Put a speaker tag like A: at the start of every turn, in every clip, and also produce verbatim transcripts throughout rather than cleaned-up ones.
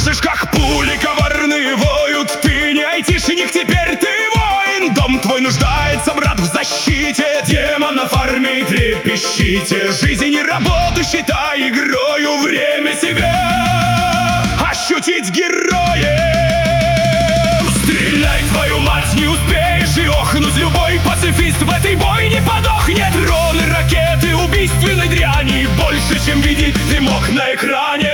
A: Слышишь, как пули коварные воют? Ты не айтишник, теперь ты воин. Дом твой нуждается, брат, в защите. Демонов армии трепещите. Жизнь и работу считай игрою. Время себя ощутить героем. Стреляй, твою мать, не успеешь и охнуть. Любой пацифист в этой бойне подохнет. Дроны, ракеты, убийственной дряни больше, чем видеть ты мог на экране.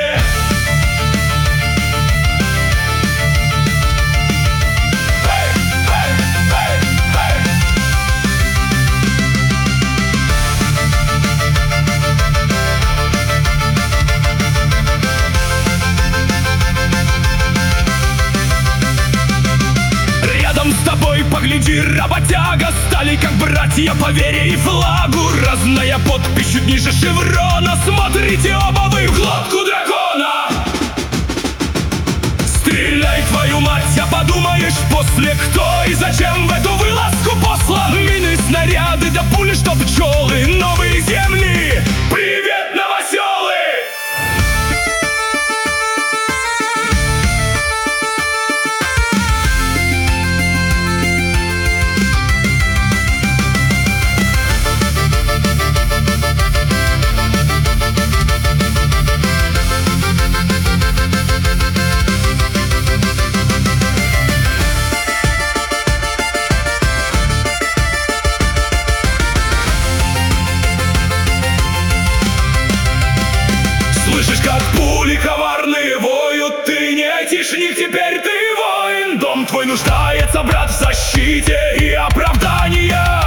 A: С тобой погляди, работяга, стали как братья по вере и флагу. Разная подпись чуть ниже шеврона. Смотрите оба вы в глотку дракона. Стреляй, твою мать, а подумаешь после, кто и зачем в эту вылазку послан. Мины, снаряды, да пули, что пчелы. Новые земли, привет, новоселы! Слышишь, как пули коварные воют? Ты не айтишник, теперь ты воин. Дом твой нуждается, брат, в защите и оправдания.